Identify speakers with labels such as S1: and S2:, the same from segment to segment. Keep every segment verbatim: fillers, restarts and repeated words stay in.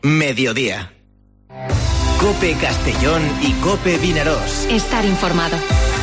S1: Mediodía. COPE Castellón y COPE Vinarós.
S2: Estar informado.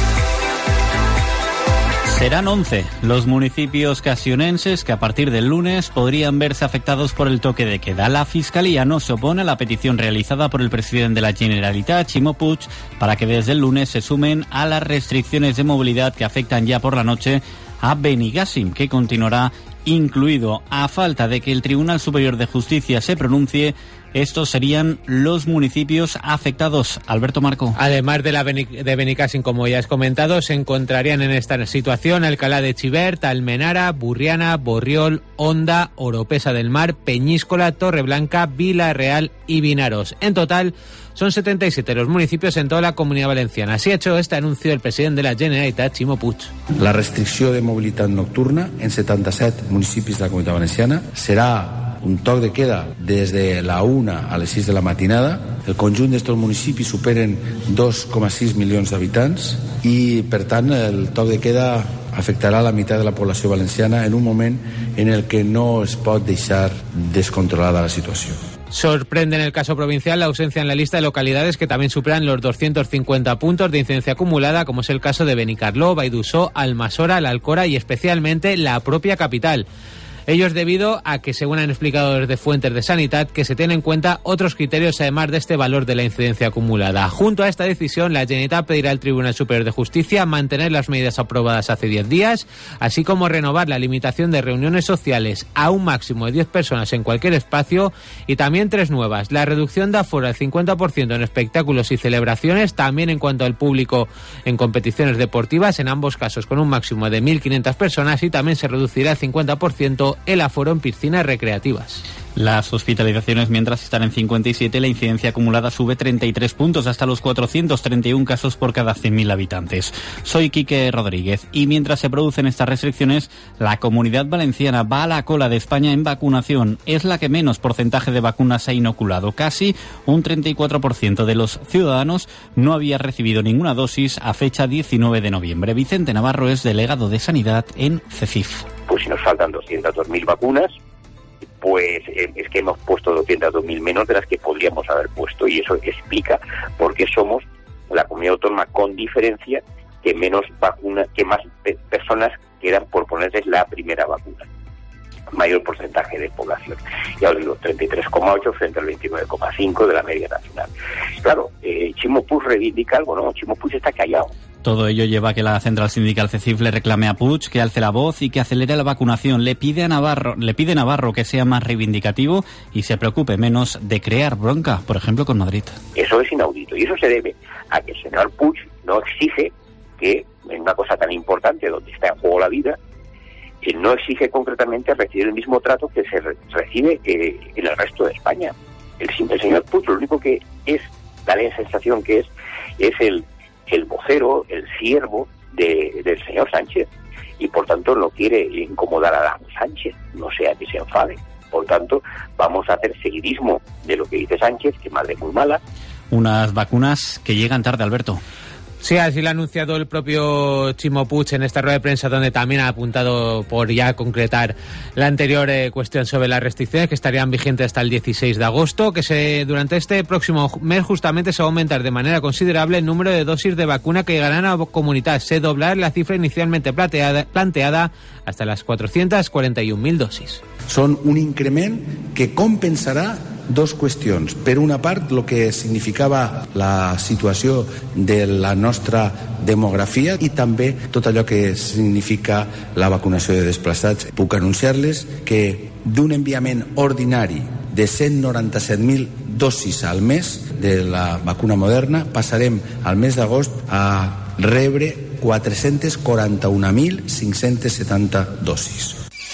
S3: Serán once los municipios castellonenses que a partir del lunes podrían verse afectados por el toque de queda. La Fiscalía no se opone a la petición realizada por el presidente de la Generalitat, Ximo Puig, para que desde el lunes se sumen a las restricciones de movilidad que afectan ya por la noche a Benicàssim, que continuará incluido. A falta de que el Tribunal Superior de Justicia se pronuncie, estos serían los municipios afectados. Alberto Marco.
S4: Además de la Beni- de Benicàssim, como ya has comentado, se encontrarían en esta situación Alcalá de Xivert, Almenara, Burriana, Borriol, Onda, Oropesa del Mar, Peñíscola, Torreblanca, Vila-real y Vinarós. En total, son setenta y siete los municipios en toda la Comunitat Valenciana. Así ha hecho este anuncio el presidente de la Generalitat, Ximo Puig.
S5: La restricció de mobilitat nocturna en setanta-set municipis de la Comunitat Valenciana serà un toc de queda des de la una a les sis de la matinada. El conjunt d'estos municipis superen dos coma sis milions d'habitants i, per tant, el toc de queda afectarà la meitat de la població valenciana en un moment en el que no es pot deixar descontrolada la situació.
S4: Sorprende en el caso provincial la ausencia en la lista de localidades que también superan los doscientos cincuenta puntos de incidencia acumulada, como es el caso de Benicarló, Baidusó, Almasora, La Alcora y especialmente la propia capital. Ello es debido a que, según han explicado desde fuentes de Sanitat, que se tienen en cuenta otros criterios además de este valor de la incidencia acumulada. Junto a esta decisión, la Generalitat pedirá al Tribunal Superior de Justicia mantener las medidas aprobadas hace diez días, así como renovar la limitación de reuniones sociales a un máximo de diez personas en cualquier espacio, y también tres nuevas: la reducción de aforo al cincuenta por ciento en espectáculos y celebraciones, también en cuanto al público en competiciones deportivas, en ambos casos con un máximo de mil quinientas personas, y también se reducirá al cincuenta por ciento el aforo en piscinas recreativas.
S3: Las hospitalizaciones, mientras están en cincuenta y siete, la incidencia acumulada sube treinta y tres puntos hasta los cuatrocientos treinta y uno casos por cada cien mil habitantes. Soy Quique Rodríguez y mientras se producen estas restricciones, la Comunidad Valenciana va a la cola de España en vacunación. Es la que menos porcentaje de vacunas ha inoculado. Casi un treinta y cuatro por ciento de los ciudadanos no había recibido ninguna dosis a fecha diecinueve de noviembre. Vicente Navarro es delegado de Sanidad en CECIF.
S6: Pues si nos faltan doscientas dos mil vacunas, pues eh, es que hemos puesto doscientas dos mil menos de las que podríamos haber puesto, y eso explica por qué somos la comunidad autónoma con diferencia que menos vacunas, que más pe- personas quedan por ponerles la primera vacuna. Mayor porcentaje de población. Ya os digo, treinta y tres coma ocho frente al veintinueve coma cinco de la media nacional. Claro, eh, Ximo Puig reivindica algo, ¿no? Ximo Puig está callado.
S3: Todo ello lleva a que la central sindical CECIF le reclame a Puig que alce la voz y que acelere la vacunación. Le pide a Navarro, le pide a Navarro que sea más reivindicativo y se preocupe menos de crear bronca, por ejemplo, con Madrid.
S6: Eso es inaudito, y eso se debe a que el señor Puig no exige que, en una cosa tan importante donde está en juego la vida, que no exige concretamente recibir el mismo trato que se re- recibe eh, en el resto de España. El, el señor Puig lo único que es, da la sensación que es, es el el vocero, el siervo de, del señor Sánchez, y por tanto no quiere incomodar a Adam Sánchez, no sea que se enfade. Por tanto, vamos a hacer seguidismo de lo que dice Sánchez, que madre muy mala.
S3: Unas vacunas que llegan tarde, Alberto.
S4: Sí, así lo ha anunciado el propio Ximo Puig en esta rueda de prensa, donde también ha apuntado, por ya concretar la anterior eh, cuestión sobre las restricciones que estarían vigentes hasta el dieciséis de agosto, que se durante este próximo mes justamente se va a aumentar de manera considerable el número de dosis de vacuna que llegarán a la comunidad. Se doblará la cifra inicialmente planteada, planteada hasta las cuatrocientas cuarenta y un mil dosis.
S5: Són un increment que compensarà dos qüestions. Per una part, el que significava la situació de la nostra demografia i també tot allò que significa la vacunació de desplaçats. Puc anunciar-les que d'un enviament ordinari de cent noranta-set mil dosis al mes de la vacuna moderna passarem al mes d'agost a rebre quatre-cents quaranta-un mil cinc-cents setanta dosis.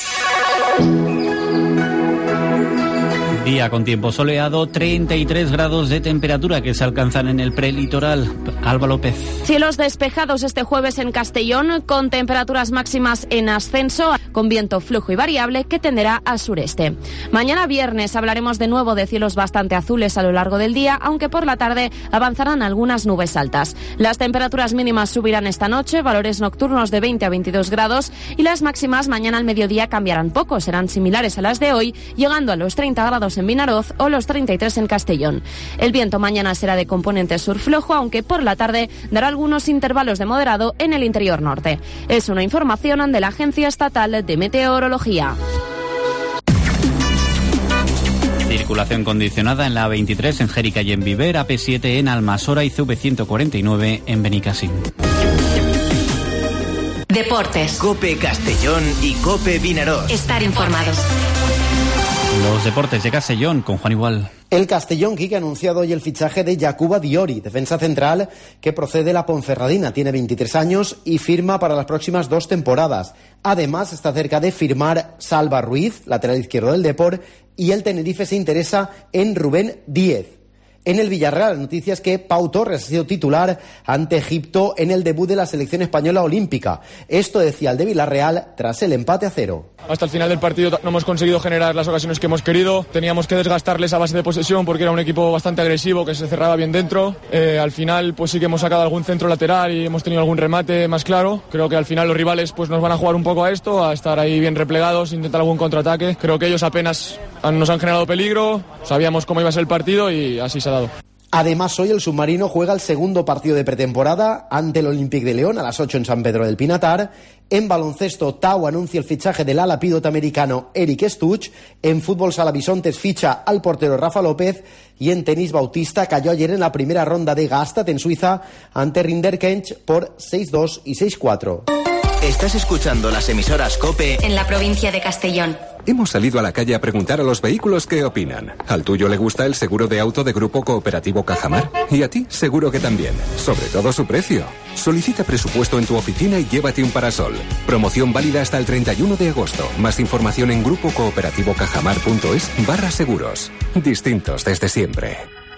S3: Día con tiempo soleado, treinta y tres grados de temperatura que se alcanzan en el prelitoral. Alba López.
S2: Cielos despejados este jueves en Castellón, con temperaturas máximas en ascenso, con viento flujo y variable que tenderá al sureste. Mañana viernes hablaremos de nuevo de cielos bastante azules a lo largo del día, aunque por la tarde avanzarán algunas nubes altas. Las temperaturas mínimas subirán esta noche, valores nocturnos de veinte a veintidós grados, y las máximas mañana al mediodía cambiarán poco, serán similares a las de hoy, llegando a los treinta grados grados en Vinaroz o los treinta y tres en Castellón. El viento mañana será de componente sur flojo, aunque por la tarde dará algunos intervalos de moderado en el interior norte. Es una información de la Agencia Estatal de Meteorología.
S3: Circulación condicionada en la A veintitrés en Jérica y en Viver, A P siete en Almasora y C V ciento cuarenta y nueve en Benicassim.
S1: Deportes. COPE Castellón y COPE Vinaroz.
S7: Estar informados.
S3: Los deportes de Castellón con Juan Igual.
S8: El Castellón, Quique, ha anunciado hoy el fichaje de Jacuba Diori, defensa central que procede de la Ponferradina. Tiene veintitrés años y firma para las próximas dos temporadas. Además, está cerca de firmar Salva Ruiz, lateral izquierdo del Depor, y el Tenerife se interesa en Rubén Díez. En el Villarreal, noticias que Pau Torres ha sido titular ante Egipto en el debut de la selección española olímpica. Esto decía el de Villarreal tras el empate a cero.
S9: Hasta el final del partido no hemos conseguido generar las ocasiones que hemos querido. Teníamos que desgastarles a base de posesión porque era un equipo bastante agresivo que se cerraba bien dentro. Eh, al final pues sí que hemos sacado algún centro lateral y hemos tenido algún remate más claro. Creo que al final los rivales pues nos van a jugar un poco a esto, a estar ahí bien replegados, intentar algún contraataque. Creo que ellos apenas nos han generado peligro, sabíamos cómo iba a ser el partido y así se ha dado.
S8: Además, hoy el submarino juega el segundo partido de pretemporada ante el Olympique de León a las ocho en San Pedro del Pinatar. En baloncesto, Tau anuncia el fichaje del ala pívot americano Eric Stuch. En fútbol, Sala Bisontes ficha al portero Rafa López. Y en tenis, Bautista cayó ayer en la primera ronda de Gstaad en Suiza ante Rinderknecht por seis dos y seis cuatro.
S1: Estás escuchando las emisoras COPE
S7: en la provincia de Castellón.
S10: Hemos salido a la calle a preguntar a los vehículos qué opinan. ¿Al tuyo le gusta el seguro de auto de Grupo Cooperativo Cajamar? Y a ti, seguro que también. Sobre todo su precio. Solicita presupuesto en tu oficina y llévate un parasol. Promoción válida hasta el treinta y uno de agosto. Más información en grupo cooperativo cajamar punto es barra seguros. Distintos desde siempre.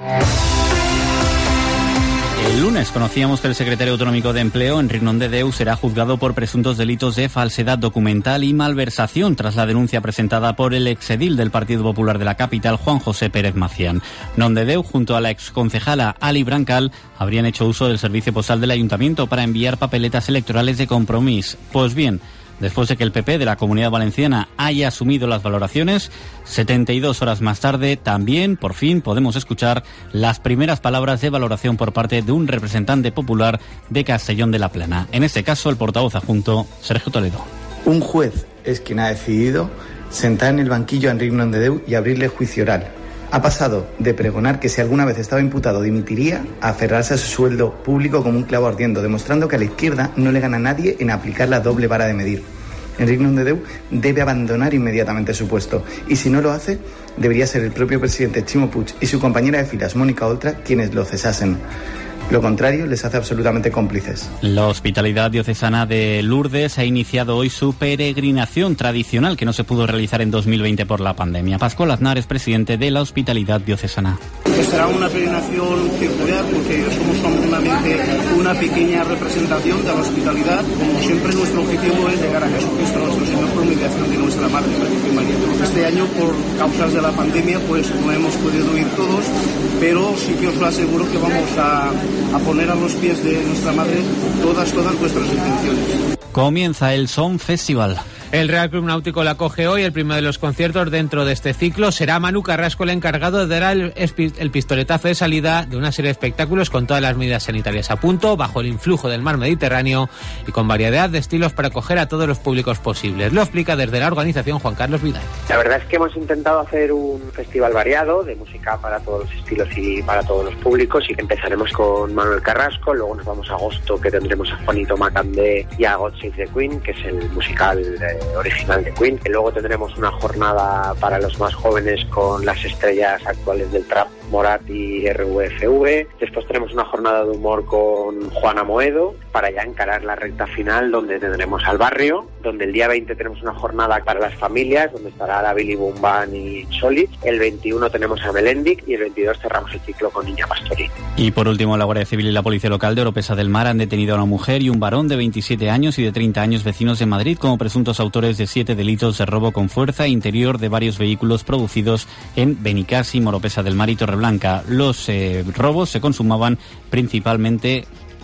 S3: El lunes conocíamos que el secretario autonómico de Empleo, Enric Nomdedeu, será juzgado por presuntos delitos de falsedad documental y malversación tras la denuncia presentada por el exedil del Partido Popular de la capital, Juan José Pérez Macián. Nomdedeu, junto a la exconcejala Ali Brancal, habrían hecho uso del servicio postal del ayuntamiento para enviar papeletas electorales de Compromís. Pues bien, después de que el P P de la Comunidad Valenciana haya asumido las valoraciones, setenta y dos horas más tarde, también, por fin, podemos escuchar las primeras palabras de valoración por parte de un representante popular de Castellón de la Plana. En este caso, el portavoz adjunto, Sergio Toledo.
S11: Un juez es quien ha decidido sentar en el banquillo a Enric Nomdedeu y abrirle juicio oral. Ha pasado de pregonar que si alguna vez estaba imputado dimitiría a aferrarse a su sueldo público como un clavo ardiendo, demostrando que a la izquierda no le gana a nadie en aplicar la doble vara de medir. Enric Nomdedeu debe abandonar inmediatamente su puesto y si no lo hace, debería ser el propio presidente Ximo Puig y su compañera de filas Mónica Oltra quienes lo cesasen. Lo contrario les hace absolutamente cómplices.
S3: La Hospitalidad Diocesana de Lourdes ha iniciado hoy su peregrinación tradicional que no se pudo realizar en dos mil veinte por la pandemia. Pascual Aznar es presidente de la Hospitalidad Diocesana.
S12: Será una peregrinación circular porque somos solamente una pequeña representación de la hospitalidad. Como siempre, nuestro objetivo es llegar a Jesucristo, nuestro Señor, por mediación de nuestra Madre, la Virgen María. Este año, por causas de la pandemia, pues no hemos podido ir todos, pero sí que os lo aseguro que vamos a a poner a los pies de nuestra Madre todas, todas nuestras intenciones.
S3: Comienza el Son Festival.
S4: El Real Club Náutico la acoge hoy. El primero de los conciertos dentro de este ciclo será Manu Carrasco, el encargado de dar el, el pistoletazo de salida de una serie de espectáculos con todas las medidas sanitarias a punto, bajo el influjo del mar Mediterráneo y con variedad de estilos para acoger a todos los públicos posibles. Lo explica desde la organización Juan Carlos Vidal.
S13: La verdad es que hemos intentado hacer un festival variado de música para todos los estilos y para todos los públicos, y empezaremos con Manuel Carrasco, luego nos vamos a agosto, que tendremos a Juanito Macandé y a God Save the Queen, que es el musical eh, original de Queen. Y luego tendremos una jornada para los más jóvenes con las estrellas actuales del trap, Morat y R V F V. Después tenemos una jornada de humor con Juana Moedo para ya encarar la recta final, donde tendremos al barrio, donde el día veinte tenemos una jornada para las familias, donde estará la Billy Bumban y Solid. El veintiuno tenemos a Melendic y el veintidós cerramos el ciclo con Niña Pastori.
S3: Y por último, la Guardia Civil y la Policía Local de Oropesa del Mar han detenido a una mujer y un varón de veintisiete años y de treinta años, vecinos de Madrid, como presuntos autores de siete delitos de robo con fuerza interior de varios vehículos producidos en Benicassim, Oropesa del Mar y Torreblanca. Los eh, robos se consumaban principalmente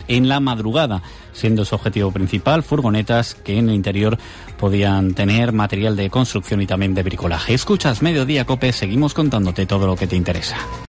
S3: en la madrugada, siendo su objetivo principal furgonetas que en el interior podían tener material de construcción y también de bricolaje. Escuchas Mediodía Cope, seguimos contándote todo lo que te interesa.